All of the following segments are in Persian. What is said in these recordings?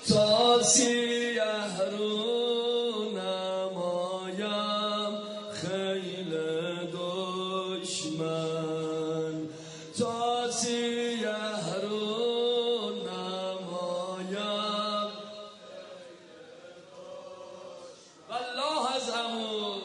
تا سیه رو نمایم خیل دشمن، تا سیه رو نمایم والله از عمو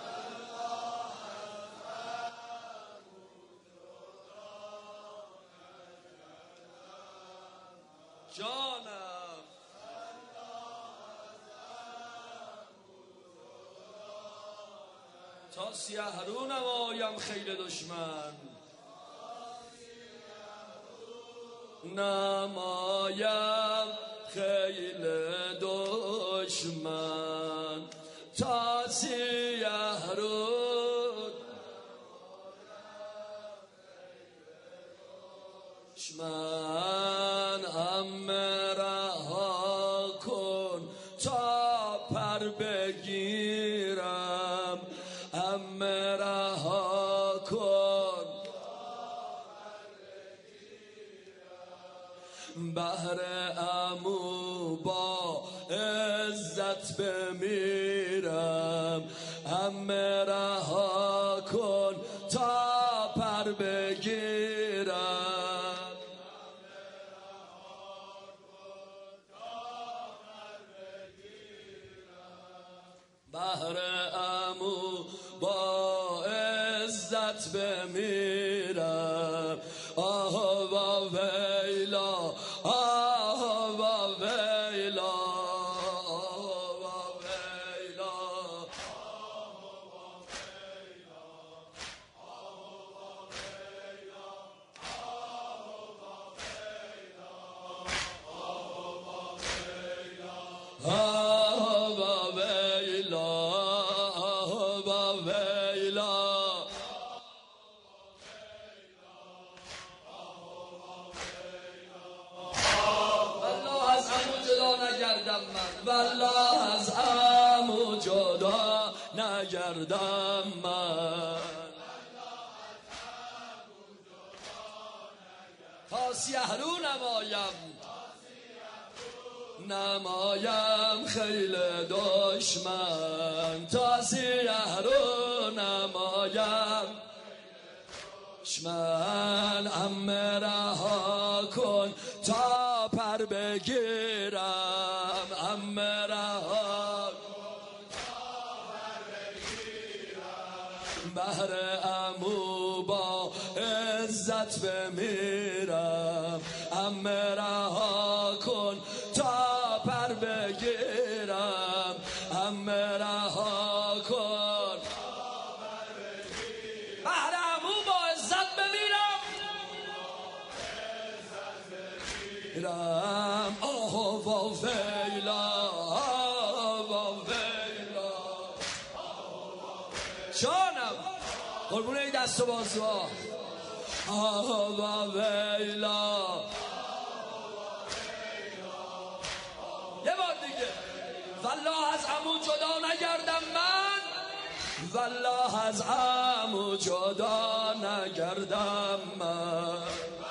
جانم، تا سیه رو نمایم خیل دشمن، نمایم خیل دشمن، تا سیه رو دشمن، همه رها کن تا پر بگیرم، همه رها کن بهر عمو با عزت بمیرم، همه رها کن تا پر بگیرم، بهر عمو با عزت بمیرم. آه و ویلا، آه و ویلا، آه و ویلا، آه و ویلا، آه و ویلا. والله از عمو جدا نگردم من، والله از عمو جدا نگردم من، تا سیه رو نمایم خیل دشمن، تا سیه رو نمایم دشمن، همه رها کن تا پر بگیرم، همه رها کن تا پر بگیرم، بهر عمو با عزت بمیرم، همه رها کن تا پر بگیرم، همه رها کن بهر عمو با عزت بمیرم، آه و ویلا، آه و ویلا. جانم قربون این دست و بازوها، آه و ویلا. یه بار دیگه، والله از عمو جدا نگردم من، والله از عمو جدا نگردم من،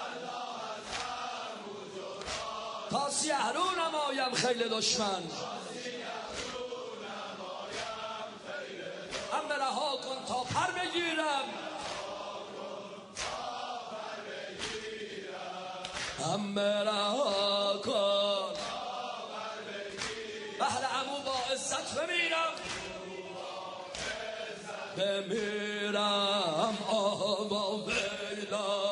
تا سیه رو نمایم خیل دشمن، همه رها کن تا پر بگیرم، همه رها کن بهر عمو با عزت بمیرم، بمیرم. آه و ویلا،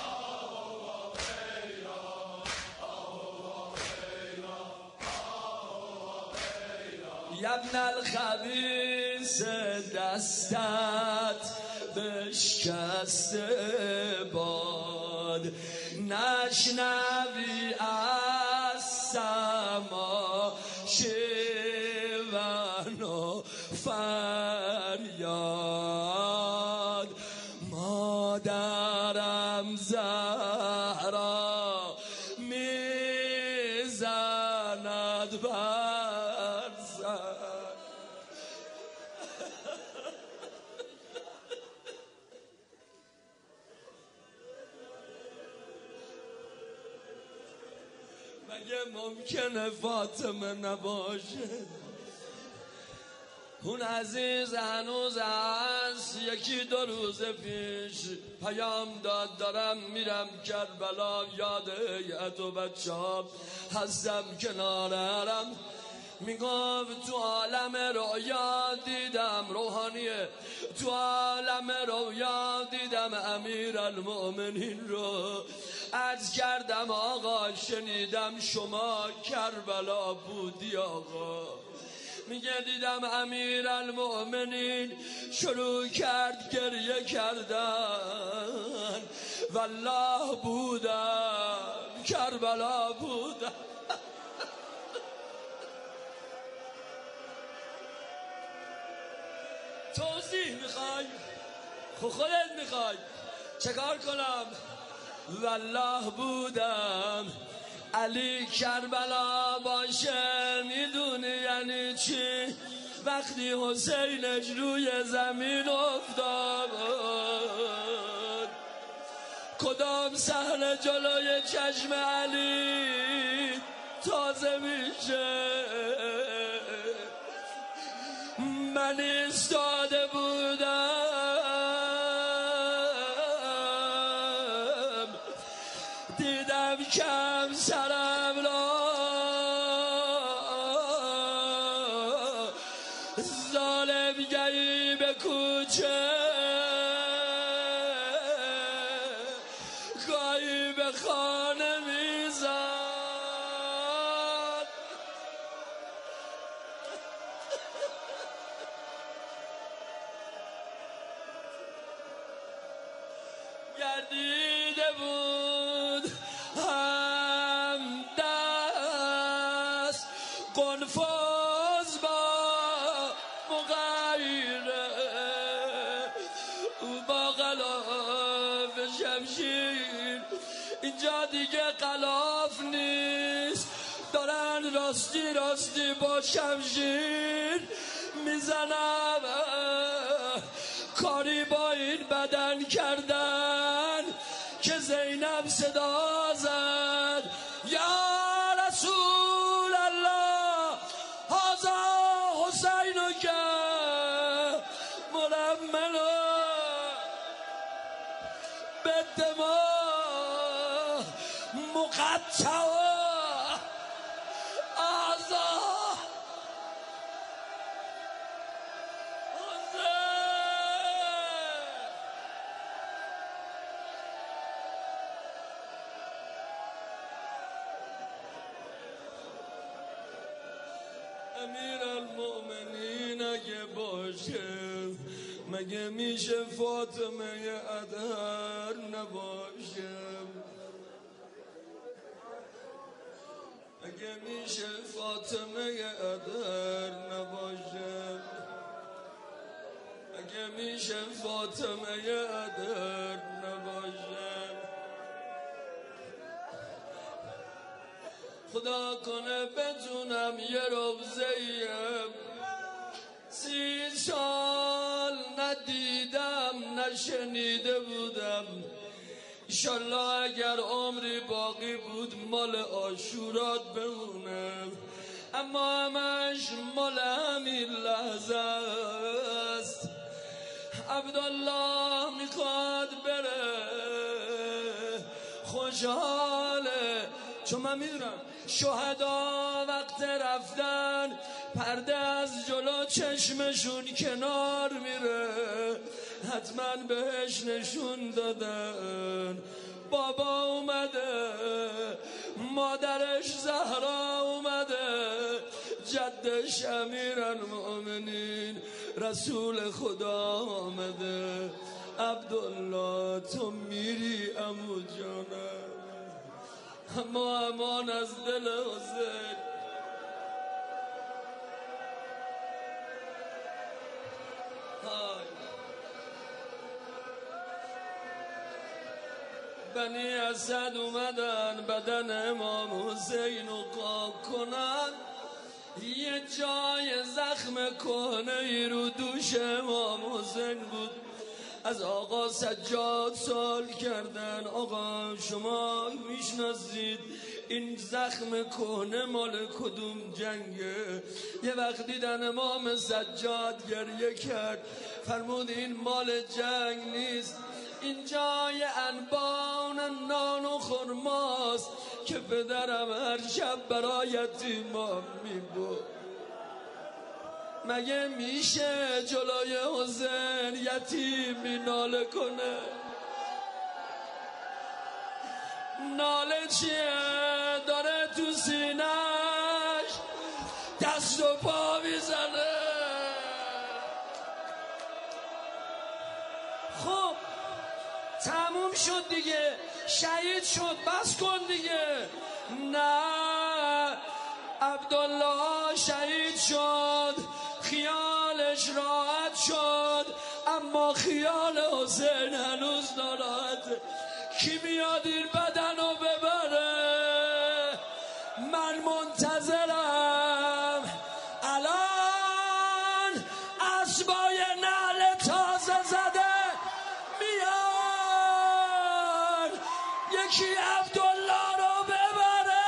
یبن الخبیث دستت بشکسته باد، نشنوی از سما شیون و فریاد، مادرم زهرا میزند بر سر. اگه ممکنه فاطمه نباشه اون عزیز هنوز هست. یکی دو روز پیش پیام داد دارم میرم کربلا، یاد هیئت و بچه ها هستم کنارم. میگفت تو عالم رویا دیدم، روحانیه، تو عالم رویا دیدم امیرالمؤمنین رو. عرض کردم آقا شنیدم شما کربلا بودی آقا. میگه دیدم امیرالمؤمنین شروع کرد گریه کردن، والله بودم کربلا بودم. توضیح میخوای؟ خودت میخوای چه کار کنم؟ والله بودم. علی کربلا باشه میدونی یعنی چی؟ وقتی حسینش روی زمین افتاد کدام صحنه جلوی چشم علی تازه میشه؟ من ایستاده بودم دیدم کم سرم را ظالم گری به کوچه گاهی به خانه میزد. گردیده بود هم دست قنفاز با مغیره با غلاف شمشیر. اینجا دیگه غلاف نیست، دارن راستی راستی با شمشیر میزنم. کاری با این بدن کردن که زینب صدا زد یا رسول الله هذا حسین که ململا به دماء مقطع امیرالمؤمنین اگه باشه مگه میشه فاطمه اطهر نباشه؟ مگه میشه فاطمه اطهر نباشه؟ مگه میشه فاطمه اطهر نباشه؟ خدا کنه بتونم یه روزه 30 سال ندیدم نشنیده بودم. انشالله اگر عمری باقی بود مال عاشورات بمونم، اما همش مال همین لحظه است. عبدالله میخواد بره خوشحاله، چون من میدونم شهدا وقت رفتن پرده از جلو چشمشون کنار میره. حتما بهش نشون دادن بابا اومده، مادرش زهرا اومده، جدش امیرالمؤمنین رسول خدا آمده. عبدالله تو میری عمو جانم، اما امان از دل حسین. بنی اسد اومدن بدن امام حسین رو قاب کنن، یه جای زخم کهنه ای رو دوش امام حسین بود. از آقا سجاد سوال کردن آقا شما میشناسید این زخم کهنه مال کدوم جنگه؟ یه وقت دیدن امام سجاد گریه کرد، فرمود این مال جنگ نیست، این جای انبان نان و خرماست که پدرم هر شب برای یتیمان میبرد. مگه میشه جلوی حسین یتیمی ناله کنه؟ ناله چیه؟ داره تو سینش دست و پا میزنه. خب تموم شد دیگه، شهید شد، بس کن دیگه. نه، عبدالله شهید شد، خیالش راحت شد، اما خیال حسین هنوز ناراحته. کی میاد این بدن رو ببره؟ من منتظرم. الان اسبای نعل تازه زده میان، یکی عبدالله رو ببره.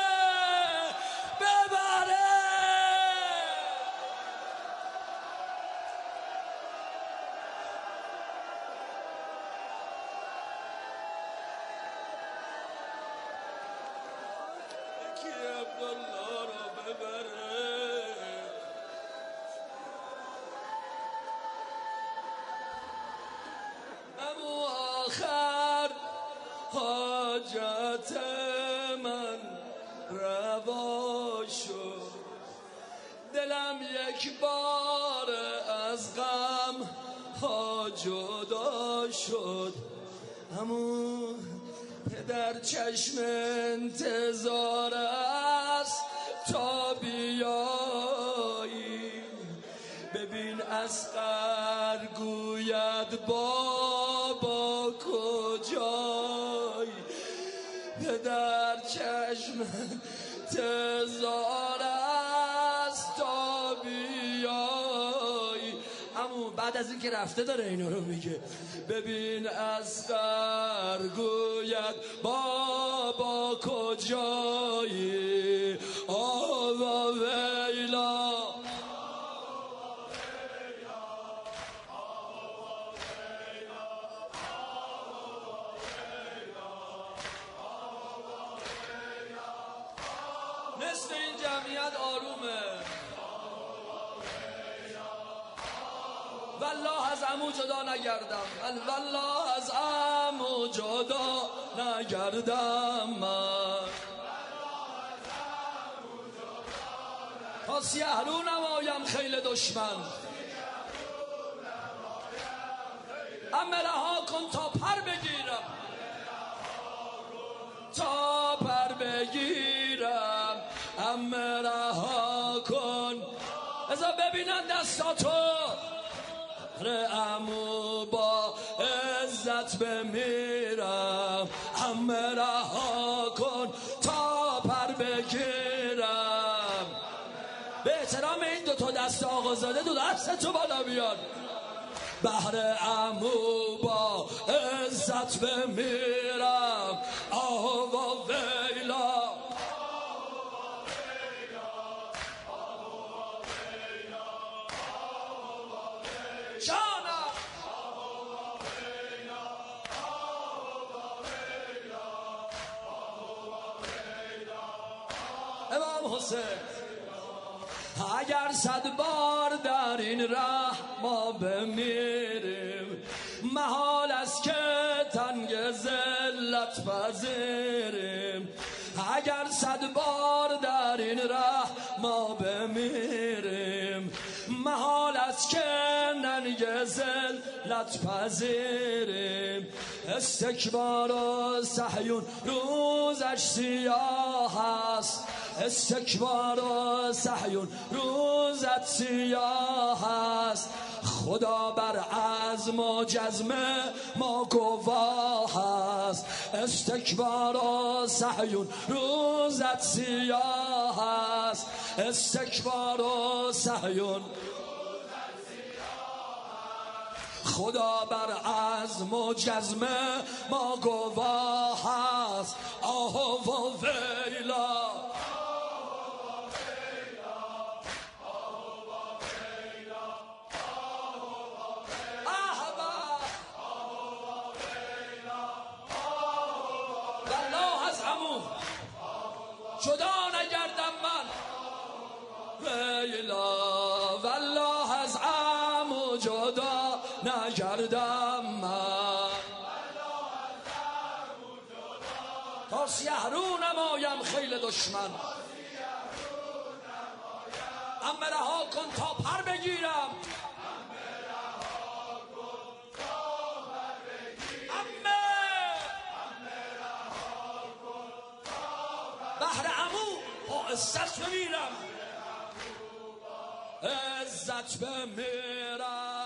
یکی عبدالله رو ببره. اما آخر حاجت من روا شد، دلم یک بار از غم ها جدا شد. اما پدر چشم انتظار است تا بیایی، ببین اصغر گوید بابا کجایی. پدر چشم انتظار است تا بیایی. اما بعد از این که رفته داره اینا رو میگه. ببین اصغر گوید بابا کجایی. آوا ویلا نصف این جمعیت آرومه. والله از عمو جدا نگردم، والله از عمو جدا نگردم من. تا سیه رو نمایم خیل دشمن، اما رها کن تا پر بگیرم، تا پر بگیرم. اما رها کن، ازا ببینن دستاتو. عمو با عزت بمیرم، اما رها کن تا پر بگیرم. به احترام این دوتا دست آقازاده دو دست تو بالا بیار. بهر عمو با عزت بمیرم. آوا ویلا جانم. امام حسین اگر 100 بار در این ره ما بمیریم، محال است که تنگ ذلت پذیریم. اگر 100 بار در این ره ما بمیریم، محال است که ننگ ذلت پذیریم. استکبار و صهیون روزش سیاه است، استکبار و صهیون روزت سیاه است. خدا بر عزم و جزم ما گواه است. استکبار و صهیون روزت سیاه است، استکبار و صهیون. خدا بر عزم و جزم ما گواه است. آه و ویلا جدا نگردم من ویلا والله از عمو جدا نگردم من تا سیه رو نمایم خیل دشمن عمه رها کن تا پر بگیرم بهر عمو با عزت بمیرم عزت بمیرم